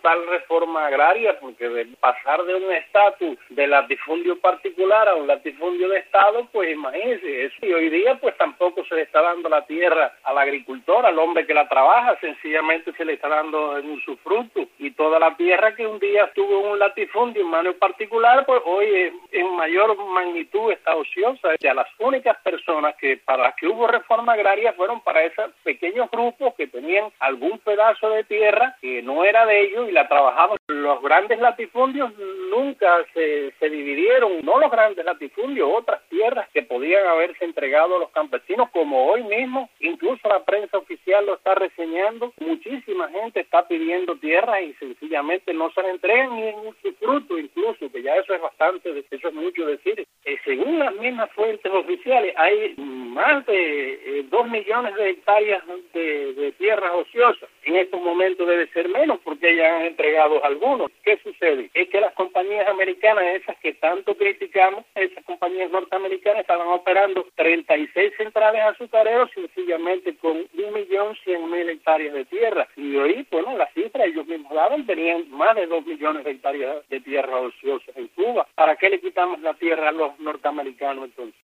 total reforma agraria, porque de pasar de un estatus de latifundio particular a un latifundio de Estado, pues imagínense eso. Y hoy día pues tampoco se le está dando la tierra al agricultor, al hombre que la trabaja, sencillamente se le está dando en usufructo. Y toda la tierra que un día estuvo en un latifundio en mano particular, pues hoy en mayor magnitud está ociosa. O sea, las únicas personas que para las que hubo reforma agraria fueron para esos pequeños grupos que tenían algún pedazo de tierra que no era de ellos y la trabajaban. Los grandes latifundios nunca se dividieron, no los grandes latifundios, otras tierras que podían haberse entregado a los campesinos, como hoy mismo, incluso la prensa oficial lo está reseñando. Muchísima gente está pidiendo tierras y sencillamente no se le entregan ni en usufructo, incluso, que ya eso es bastante, eso es mucho decir. Según las mismas fuentes oficiales, hay más de 2 millones de hectáreas de tierras ociosas. En estos momentos debe ser menos porque ya han entregado algunos. ¿Qué sucede? Es que las compañías americanas, esas que tanto criticamos, esas compañías norteamericanas estaban operando 36 centrales azucareros sencillamente con 1.100.000 hectáreas de tierra. Y hoy, bueno, las cifras ellos mismos daban, tenían más de 2 millones de hectáreas de tierra ociosas en Cuba. ¿Para qué le quitamos la tierra a los norteamericanos entonces?